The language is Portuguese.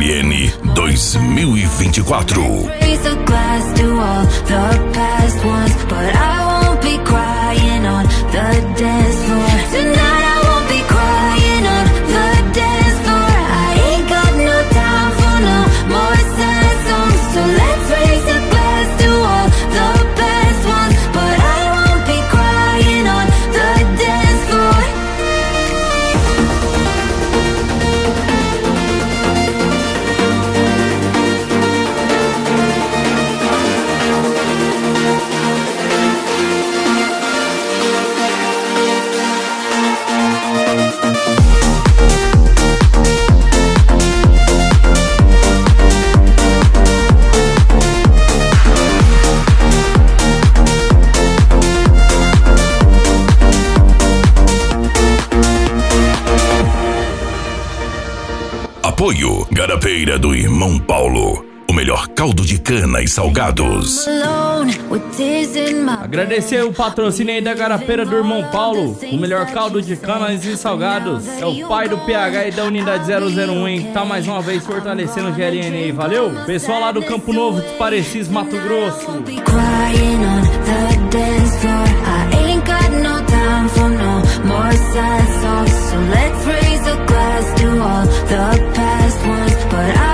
GLN 2024. Raise a glass to all the past ones, but I won't be crying on the dance floor. Tonight I won't be crying on the dance floor. I ain't got no time for no more sad songs, so let's raise a glass to all the past ones, but I won't be crying on the dance floor. Apoio Garapeira do Irmão Paulo, o melhor caldo de cana e salgados. Agradecer o patrocínio aí da Garapeira do Irmão Paulo, o melhor caldo de canas e salgados. É o pai do PH e da Unidade 001, hein, que tá mais uma vez fortalecendo o GLN aí, valeu? Pessoal lá do Campo Novo, de Parecis, Mato Grosso. So let's raise a glass to all the past ones, but I